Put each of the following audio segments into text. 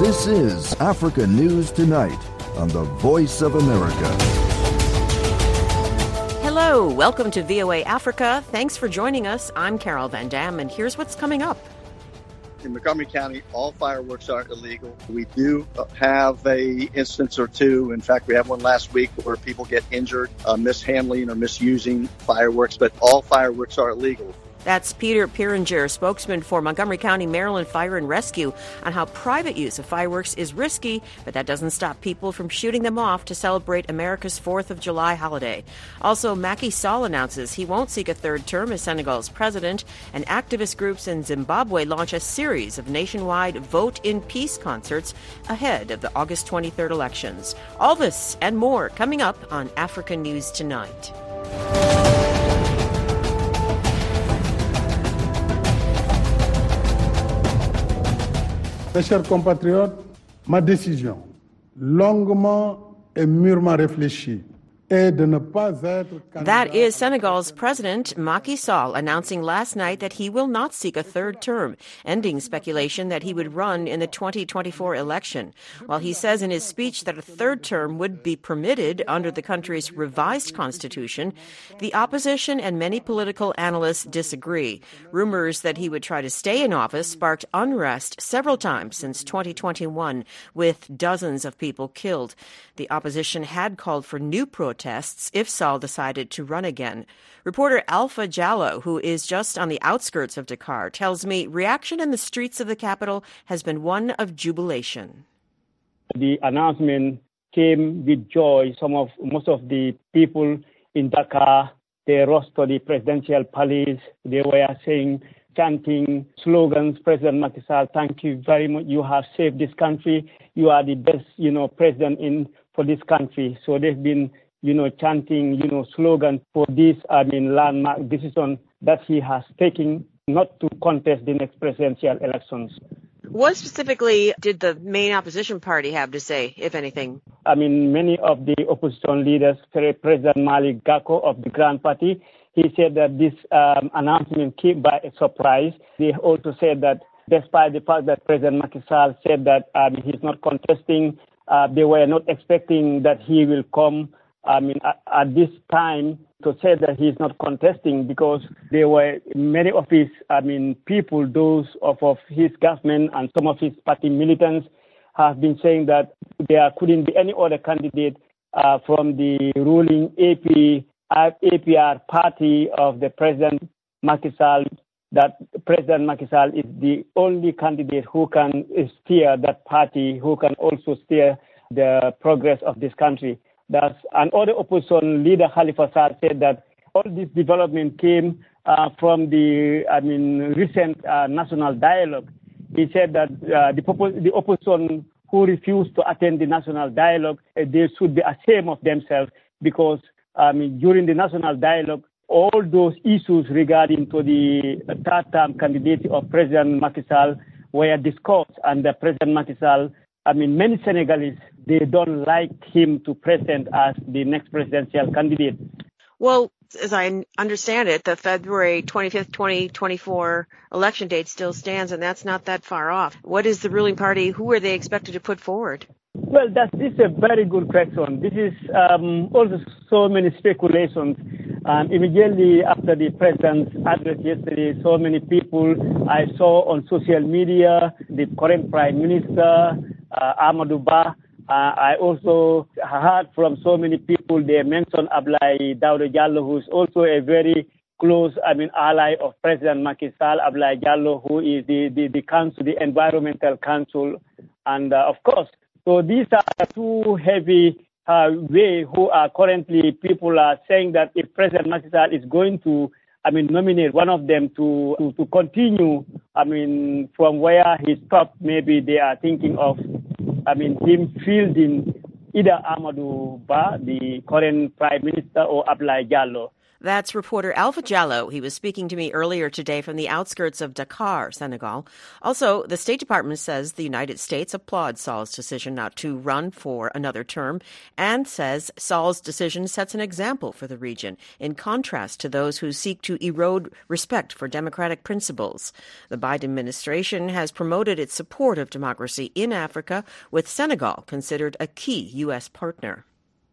This is Africa News Tonight on the Voice of America. Hello, welcome to VOA Africa. Thanks for joining us. I'm Carol Van Dam, and here's what's coming up. In Montgomery County, all fireworks are illegal. We do have an instance or two. In fact, we had one last week where people get injured, mishandling or misusing fireworks, but all fireworks are illegal. That's Peter Piringer, spokesman for Montgomery County, Maryland Fire and Rescue, on how private use of fireworks is risky, but that doesn't stop people from shooting them off to celebrate America's 4th of July holiday. Also, Macky Sall announces he won't seek a third term as Senegal's president, and activist groups in Zimbabwe launch a series of nationwide Vote in Peace concerts ahead of the August 23rd elections. All this and more coming up on Africa News Tonight. Mes chers compatriotes, ma décision, longuement et mûrement réfléchie, That is Senegal's President Macky Sall announcing last night that he will not seek a third term, ending speculation that he would run in the 2024 election. While he says in his speech that a third term would be permitted under the country's revised constitution, the opposition and many political analysts disagree. Rumors that he would try to stay in office sparked unrest several times since 2021, with dozens of people killed. The opposition had called for new protests if Sall decided to run again. Reporter Alpha Jallo, who is just on the outskirts of Dakar, tells me reaction in the streets of the capital has been one of jubilation. The announcement came with joy. Most of the people in Dakar, they rushed to the presidential palace. They were chanting slogans, President Macky Sall, thank you very much. You have saved this country. You are the best, president for this country. So they've been, chanting, slogans for this, landmark decision that he has taken not to contest the next presidential elections. What specifically did the main opposition party have to say, if anything? Many of the opposition leaders, President Malick Gakou of the Grand Party, he said that this announcement came by a surprise. They also said that despite the fact that President Macky Sall said that he's not contesting, they were not expecting that he will come at this time to say that he's not contesting, because there were many of his people, those of his government and some of his party militants have been saying that there couldn't be any other candidate from the ruling APR party of the President Macky Sall, that President Macky Sall is the only candidate who can steer that party, who can also steer the progress of this country. That's another opposition leader, Khalifa Sall, said that all this development came from the recent national dialogue. He said that the opposition who refused to attend the national dialogue, they should be ashamed of themselves, because during the national dialogue, all those issues regarding to the third-term candidacy of President Macky Sall were discussed, and President Macky Sall, many Senegalese, they don't like him to present as the next presidential candidate. Well, as I understand it, the February 25th, 2024 election date still stands, and that's not that far off. What is the ruling party? Who are they expected to put forward? Well, this is a very good question. This is also so many speculations. Immediately after the president's address yesterday, so many people I saw on social media, the current Prime Minister, Amadou Ba. I also heard from so many people, they mentioned Abdoulaye Daouda Diallo, who is also a very close, ally of President Macky Sall, Abdoulaye Diallo, who is the council, the Environmental Council. And of course, so these are two heavy way who are currently, people are saying that if President Macky Sall is going to, nominate one of them to continue, from where he stopped, maybe they are thinking of, him fielding either Amadou Ba, the current Prime Minister, or Abdoulaye Diallo. That's reporter Alpha Jallo. He was speaking to me earlier today from the outskirts of Dakar, Senegal. Also, the State Department says the United States applauds Sall's decision not to run for another term and says Sall's decision sets an example for the region, in contrast to those who seek to erode respect for democratic principles. The Biden administration has promoted its support of democracy in Africa, with Senegal considered a key U.S. partner.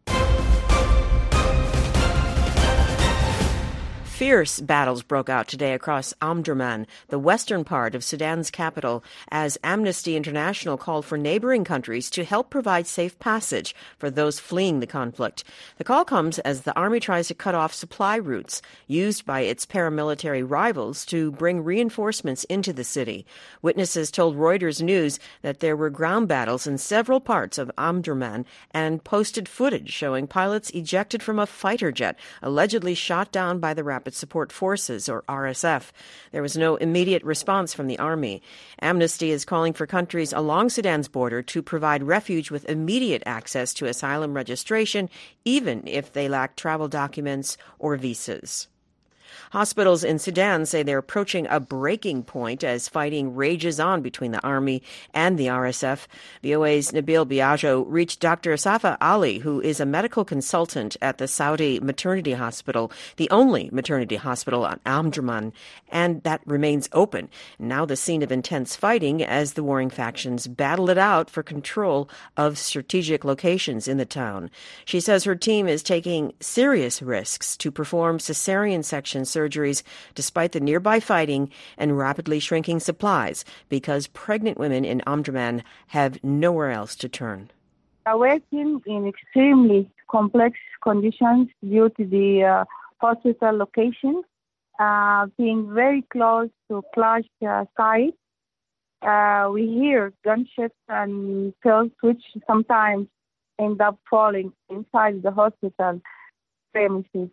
Fierce battles broke out today across Omdurman, the western part of Sudan's capital, as Amnesty International called for neighboring countries to help provide safe passage for those fleeing the conflict. The call comes as the army tries to cut off supply routes used by its paramilitary rivals to bring reinforcements into the city. Witnesses told Reuters News that there were ground battles in several parts of Omdurman and posted footage showing pilots ejected from a fighter jet allegedly shot down by the Rapid Support Forces, or RSF. There was no immediate response from the army. Amnesty is calling for countries along Sudan's border to provide refuge with immediate access to asylum registration, even if they lack travel documents or visas. Hospitals in Sudan say they're approaching a breaking point as fighting rages on between the army and the RSF. VOA's Nabil Biagio reached Dr. Safa Ali, who is a medical consultant at the Saudi Maternity Hospital, the only maternity hospital on Omdurman, and that remains open. Now the scene of intense fighting as the warring factions battle it out for control of strategic locations in the town. She says her team is taking serious risks to perform cesarean section surgeries despite the nearby fighting and rapidly shrinking supplies because pregnant women in Omdurman have nowhere else to turn. Are working in extremely complex conditions due to the hospital location, being very close to clash sites. We hear gunshots and shells which sometimes end up falling inside the hospital premises.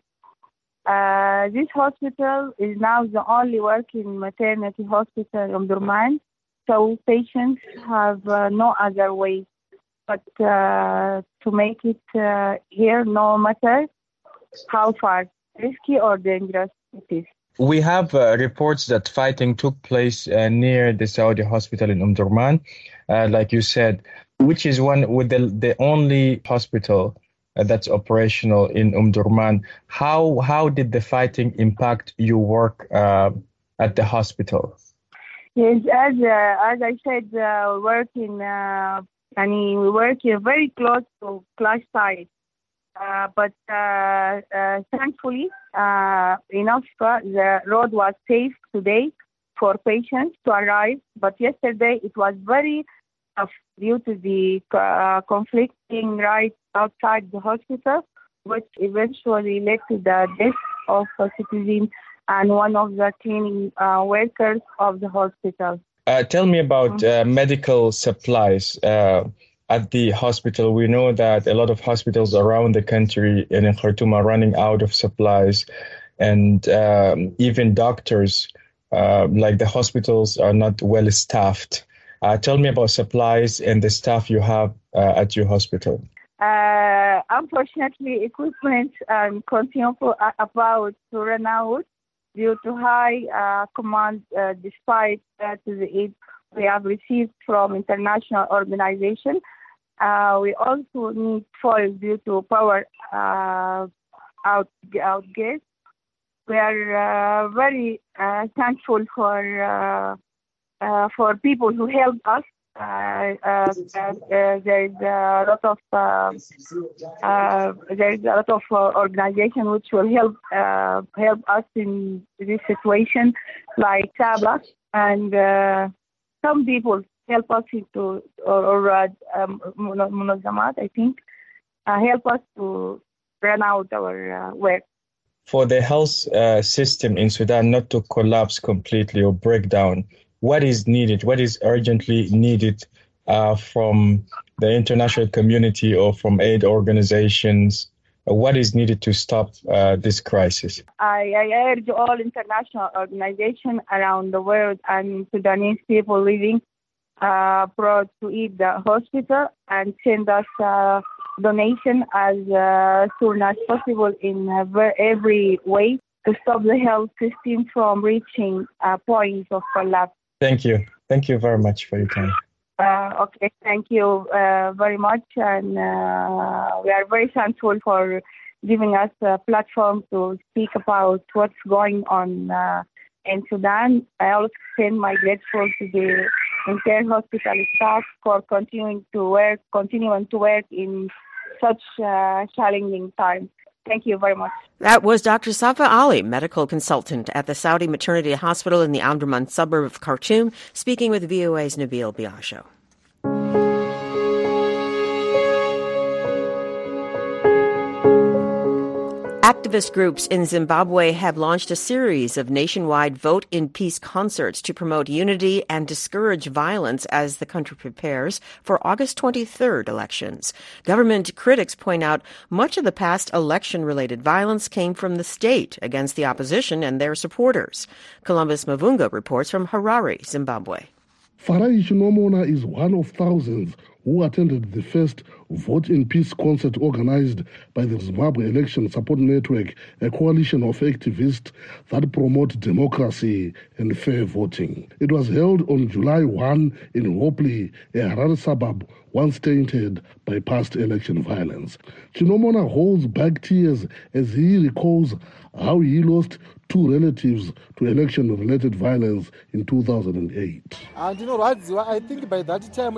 This hospital is now the only working maternity hospital in Omdurman, so patients have no other way but to make it here, no matter how far risky or dangerous it is. We have reports that fighting took place near the Saudi hospital in Omdurman, like you said, which is one with the only hospital that's operational in Omdurman. How did the fighting impact your work at the hospital? Yes, as I said, we work very close to clash sites. But thankfully, enough the road was safe today for patients to arrive. But yesterday it was very tough due to the conflicting right outside the hospital, which eventually led to the death of a citizen and one of the cleaning workers of the hospital. Tell me about medical supplies at the hospital. We know that a lot of hospitals around the country and in Khartoum are running out of supplies, and even doctors, like the hospitals, are not well staffed. Tell me about supplies and the staff you have at your hospital. Unfortunately, equipment and consumables are about to run out due to high command, despite the aid we have received from international organizations. We also need fuel due to power outages. We are very thankful for people who help us. There is a lot of organizations which will help us in this situation, like Saba, and some people help us into Munazamat, I think, help us to run out our work. For the health system in Sudan not to collapse completely or break down, what is needed? What is urgently needed from the international community or from aid organizations? What is needed to stop this crisis? I urge all international organizations around the world and Sudanese people living brought to it the hospital and send us donation as soon as possible in every way to stop the health system from reaching a point of collapse. Thank you. Thank you very much for your time. Okay, thank you very much. And we are very thankful for giving us a platform to speak about what's going on in Sudan. I also send my grateful to the entire hospital staff for continuing to work in such challenging times. Thank you very much. That was Dr. Safa Ali, medical consultant at the Saudi Maternity Hospital in the Omdurman suburb of Khartoum, speaking with VOA's Nabil Biagio. Activist groups in Zimbabwe have launched a series of nationwide Vote in Peace concerts to promote unity and discourage violence as the country prepares for August 23rd elections. Government critics point out much of the past election-related violence came from the state against the opposition and their supporters. Columbus Mavunga reports from Harare, Zimbabwe. Farai Chinomona is one of thousands who attended the first Vote in Peace concert organized by the Zimbabwe Election Support Network, a coalition of activists that promote democracy and fair voting. It was held on July 1 in Hopley, a Harare suburb once tainted by past election violence. Chinomona holds back tears as he recalls how he lost two relatives to election-related violence in 2008. I think by that time,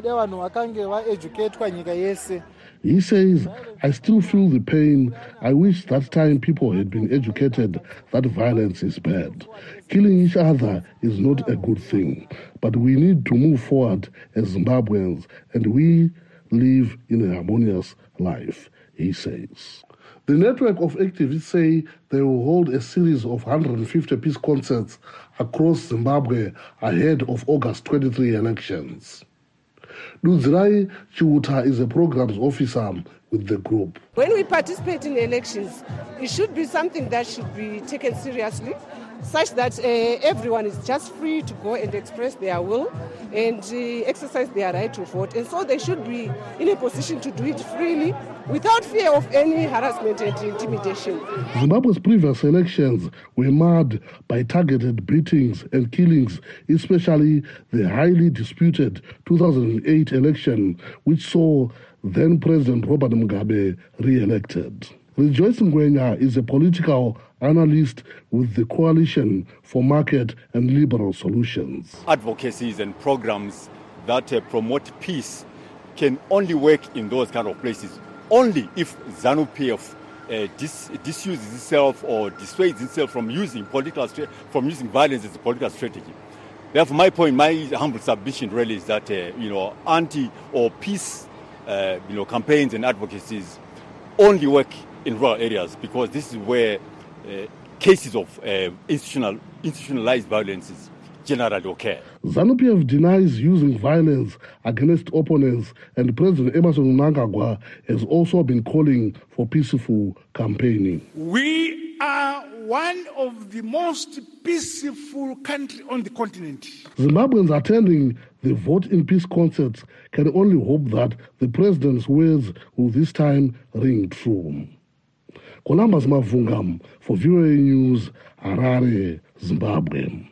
he says, I still feel the pain. I wish that time people had been educated that violence is bad. Killing each other is not a good thing. But we need to move forward as Zimbabweans, and we live in a harmonious life, he says. The network of activists say they will hold a series of 150 peace concerts across Zimbabwe ahead of August 23 elections. Dudzirai Chiuta is a programs officer with the group. When we participate in elections, it should be something that should be taken seriously, such that everyone is just free to go and express their will and exercise their right to vote. And so they should be in a position to do it freely without fear of any harassment and intimidation. Zimbabwe's previous elections were marred by targeted beatings and killings, especially the highly disputed 2008 election, which saw then-President Robert Mugabe re-elected. Rejoice Ngwenya is a political analyst with the Coalition for Market and Liberal Solutions. Advocacies and programs that promote peace can only work in those kind of places only if ZANU-PF disuses itself or dissuades itself from using violence as a political strategy. Therefore, my humble submission really is that anti or peace campaigns and advocacies only work in rural areas, because this is where cases of institutionalized violences generally occur. ZANU-PF denies using violence against opponents, and President Emmerson Mnangagwa has also been calling for peaceful campaigning. We are one of the most peaceful countries on the continent. Zimbabweans attending the Vote in Peace concerts can only hope that the president's words will this time ring true. Columbus Mavunga for VOA News, Harare, Zimbabwe.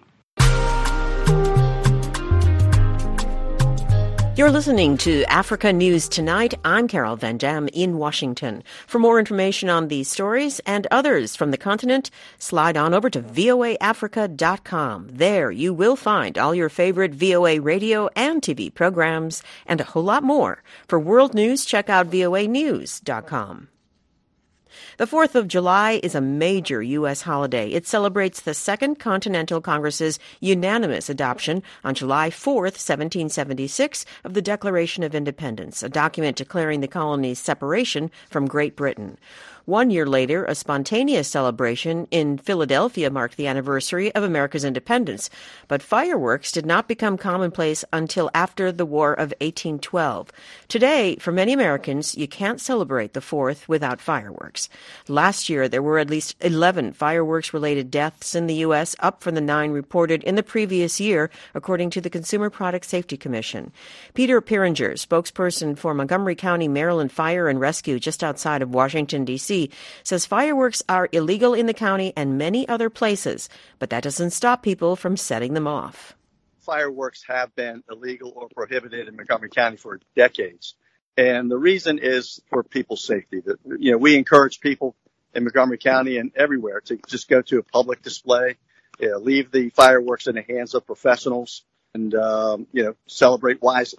You're listening to Africa News Tonight. I'm Carol Van Dam in Washington. For more information on these stories and others from the continent, slide on over to voaafrica.com. There you will find all your favorite VOA radio and TV programs and a whole lot more. For world news, check out voanews.com. The 4th of July is a major U.S. holiday. It celebrates the Second Continental Congress's unanimous adoption on July 4th, 1776, of the Declaration of Independence, a document declaring the colony's separation from Great Britain. 1 year later, a spontaneous celebration in Philadelphia marked the anniversary of America's independence. But fireworks did not become commonplace until after the War of 1812. Today, for many Americans, you can't celebrate the 4th without fireworks. Last year, there were at least 11 fireworks-related deaths in the U.S., up from the 9 reported in the previous year, according to the Consumer Product Safety Commission. Peter Piringer, spokesperson for Montgomery County, Maryland Fire and Rescue just outside of Washington, D.C., says fireworks are illegal in the county and many other places, but that doesn't stop people from setting them off. Fireworks have been illegal or prohibited in Montgomery County for decades. And the reason is for people's safety. We encourage people in Montgomery County and everywhere to just go to a public display, leave the fireworks in the hands of professionals, and, celebrate wisely.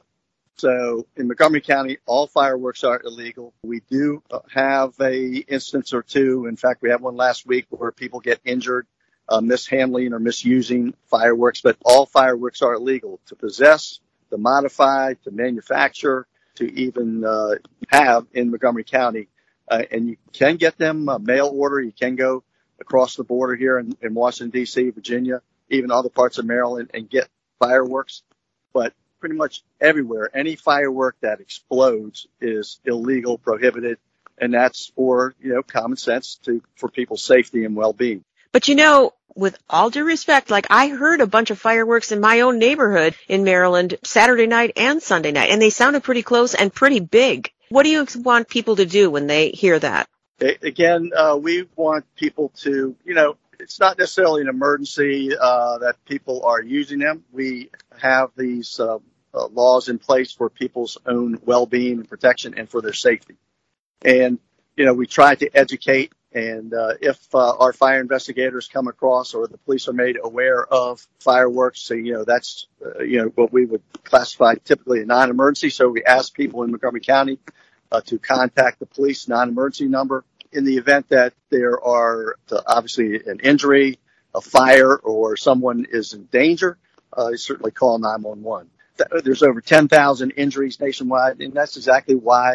So in Montgomery County, all fireworks are illegal. We do have a instance or two. In fact, we had one last week where people get injured, mishandling or misusing fireworks, but all fireworks are illegal to possess, to modify, to manufacture, to even have in Montgomery County. And you can get them mail order. You can go across the border here in Washington, D.C., Virginia, even other parts of Maryland, and get fireworks. But pretty much everywhere, any firework that explodes is illegal, prohibited, and that's for, common sense for people's safety and well-being. But with all due respect, I heard a bunch of fireworks in my own neighborhood in Maryland Saturday night and Sunday night, and they sounded pretty close and pretty big. What do you want people to do when they hear that? Again, we want people to, it's not necessarily an emergency that people are using them. We have these laws in place for people's own well-being and protection and for their safety. And, we try to educate. And if our fire investigators come across or the police are made aware of fireworks, that's, what we would classify typically a non-emergency. So we ask people in Montgomery County to contact the police non-emergency number. In the event that there are obviously an injury, a fire, or someone is in danger, certainly call 911. There's over 10,000 injuries nationwide, and that's exactly why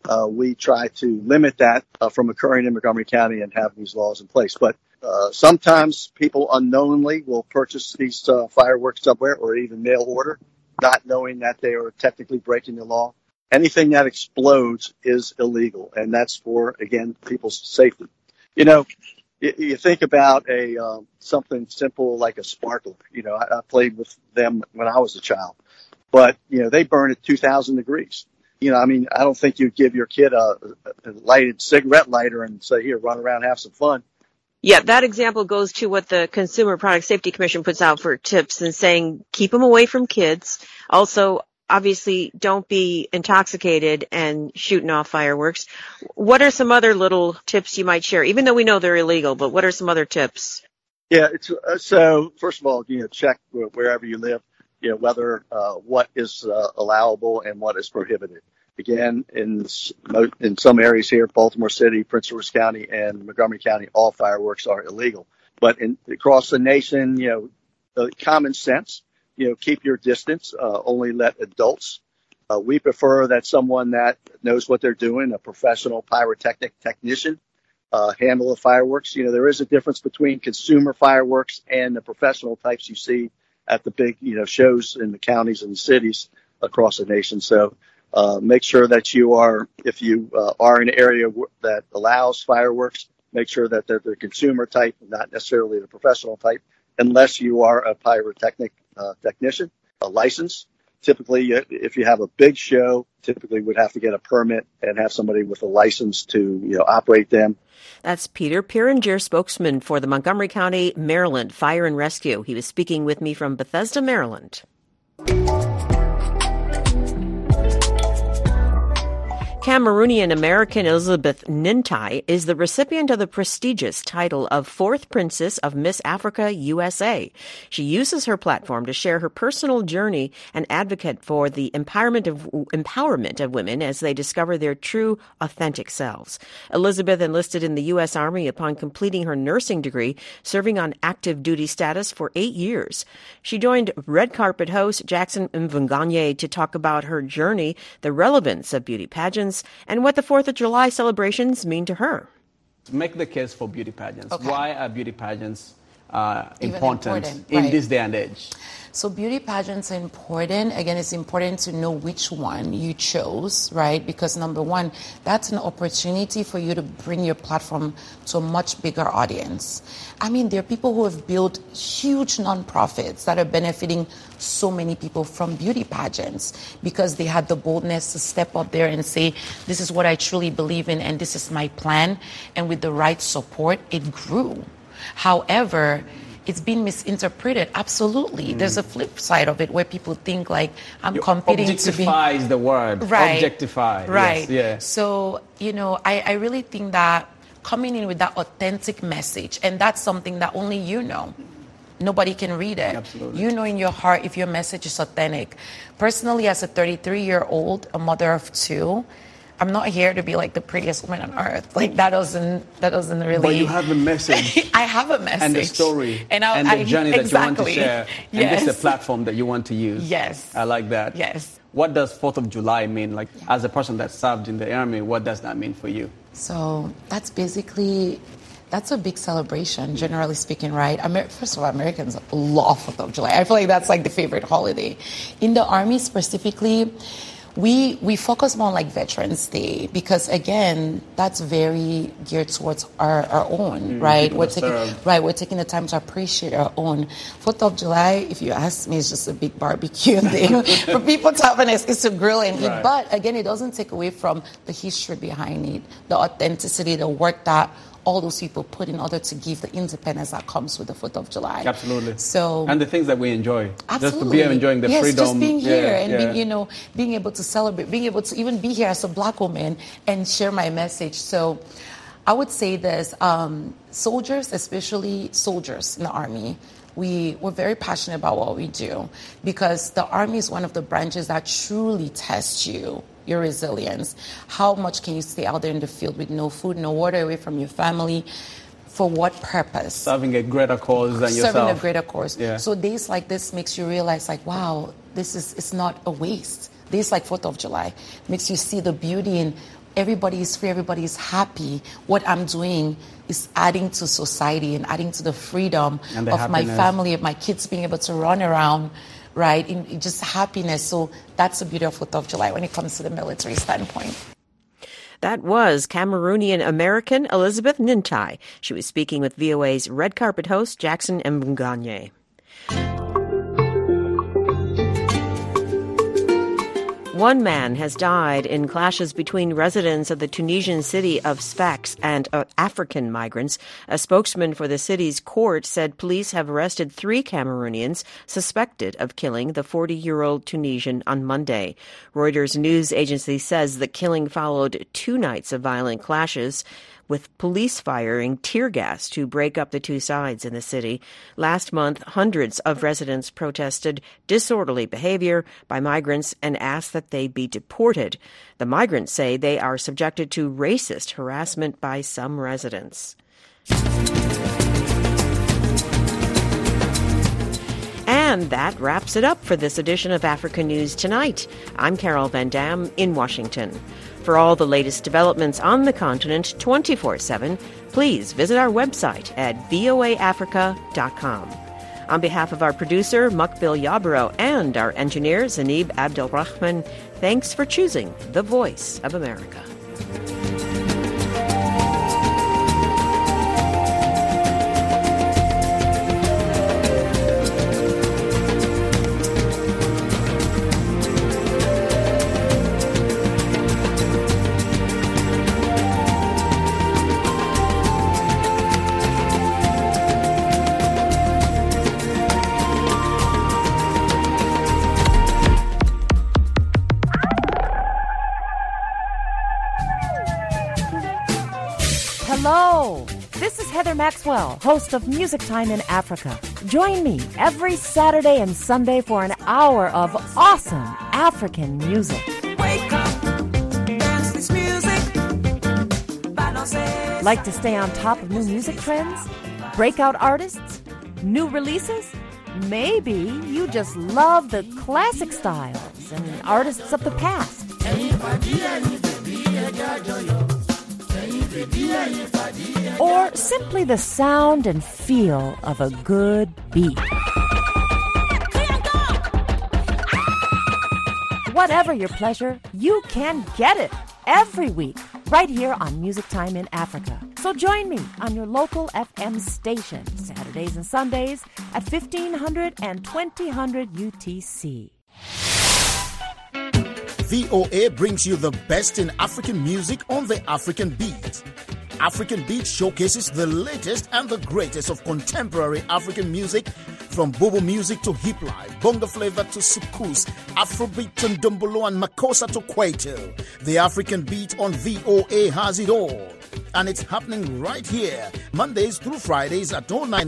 we try to limit that from occurring in Montgomery County and have these laws in place. But sometimes people unknowingly will purchase these fireworks somewhere or even mail order, not knowing that they are technically breaking the law. Anything that explodes is illegal, and that's for, again, people's safety. You think about something simple like a sparkler. I played with them when I was a child, but, they burn at 2,000 degrees. I don't think you'd give your kid a lighted cigarette lighter and say, here, run around, have some fun. Yeah, that example goes to what the Consumer Product Safety Commission puts out for tips and saying keep them away from kids. Also, obviously, don't be intoxicated and shooting off fireworks. What are some other little tips you might share, even though we know they're illegal, but what are some other tips? Yeah, so first of all, check wherever you live, whether what is allowable and what is prohibited. Again, in some areas here, Baltimore City, Prince George's County, and Montgomery County, all fireworks are illegal. But across the nation, common sense, keep your distance, only let adults. We prefer that someone that knows what they're doing, a professional pyrotechnic technician, handle the fireworks. There is a difference between consumer fireworks and the professional types you see at the big, shows in the counties and the cities across the nation. So make sure that if you are in an area that allows fireworks, make sure that they're the consumer type, not necessarily the professional type, unless you are a pyrotechnic technician, a license. Typically, if you have a big show, typically would have to get a permit and have somebody with a license to, operate them. That's Peter Piringer, spokesman for the Montgomery County, Maryland Fire and Rescue. He was speaking with me from Bethesda, Maryland. Cameroonian-American Elizabeth Nintai is the recipient of the prestigious title of Fourth Princess of Miss Africa USA. She uses her platform to share her personal journey and advocate for the empowerment of women as they discover their true, authentic selves. Elizabeth enlisted in the U.S. Army upon completing her nursing degree, serving on active duty status for 8 years. She joined red carpet host Jackson Mvunganye to talk about her journey, the relevance of beauty pageants, and what the 4th of July celebrations mean to her. Make the case for beauty pageants. Okay. Why are beauty pageants important right. in this day and age? So beauty pageants are important. Again, it's important to know which one you chose, right? Because number one, that's an opportunity for you to bring your platform to a much bigger audience. I mean, there are people who have built huge nonprofits that are benefiting so many people from beauty pageants because they had the boldness to step up there and say, this is what I truly believe in and this is my plan. And with the right support, it grew. However, it's been misinterpreted. Absolutely. There's a flip side of it where people think like I'm competing to be... Objectify is the word. Right. Objectify. Right. Yes. Yeah. So, I really think that coming in with that authentic message, and that's something that only you know. Nobody can read it. Absolutely. You know in your heart if your message is authentic. Personally, as a 33-year-old, a mother of two, I'm not here to be like the prettiest woman on earth. Like that doesn't really. But you have a message. I have a message. And the story. And the journey that you want to share. Yes. And this is a platform that you want to use. Yes. I like that. Yes. What does 4th of July mean? Like as a person that served in the army, what does that mean for you? So that's a big celebration, generally speaking, right? First of all, Americans love 4th of July. I feel like that's like the favorite holiday. In the Army specifically, we focus more on like Veterans Day because again, that's very geared towards our own, right? We're taking the time to appreciate our own. 4th of July, if you ask me, is just a big barbecue thing for people to have an excuse to grill and eat. But again, it doesn't take away from the history behind it, the authenticity, the work that all those people put in order to give the independence that comes with the 4th of July. Absolutely. So, and the things that we enjoy. Absolutely. Just to be enjoying the freedom. Just being here and being able to celebrate, being able to even be here as a Black woman and share my message. So I would say this, soldiers, especially soldiers in the Army, we're very passionate about what we do because the Army is one of the branches that truly tests your resilience. How much can you stay out there in the field with no food, no water, away from your family? For what purpose? Serving a greater cause than yourself. Serving a greater cause. Yeah. So days like this makes you realize like, wow, it's not a waste. Days like 4th of July makes you see the beauty in everybody is free, everybody is happy. What I'm doing is adding to society and adding to the freedom of my family, of my kids being able to run around, right, in just happiness. So that's the beauty of 4th of July when it comes to the military standpoint. That was Cameroonian-American Elizabeth Nintai. She was speaking with VOA's Red Carpet host, Jackson Mbuganye. One man has died in clashes between residents of the Tunisian city of Sfax and African migrants. A spokesman for the city's court said police have arrested 3 Cameroonians suspected of killing the 40-year-old Tunisian on Monday. Reuters news agency says the killing followed 2 nights of violent clashes, with police firing tear gas to break up the 2 sides in the city. Last month, hundreds of residents protested disorderly behavior by migrants and asked that they be deported. The migrants say they are subjected to racist harassment by some residents. And that wraps it up for this edition of Africa News Tonight. I'm Carol Van Dam in Washington. For all the latest developments on the continent 24/7, please visit our website at voaafrica.com. On behalf of our producer, Mukbil Yabro, and our engineer, Zanib Abdelrahman, thanks for choosing the Voice of America. Hello, this is Heather Maxwell, host of Music Time in Africa. Join me every Saturday and Sunday for an hour of awesome African music. Wake up, dance this music. Like to stay on top of new music trends? Breakout artists? New releases? Maybe you just love the classic styles and artists of the past. or simply the sound and feel of a good beat. Whatever your pleasure, you can get it every week right here on Music Time in Africa. So join me on your local FM station Saturdays and Sundays at 1500 and 2000 UTC. VOA brings you the best in African music on the African Beat. African Beat showcases the latest and the greatest of contemporary African music, from Bobo music to hip life, bongo flavor to soukous, Afrobeat to ndombolo and makossa to kwaito. The African Beat on VOA has it all. And it's happening right here, Mondays through Fridays at 09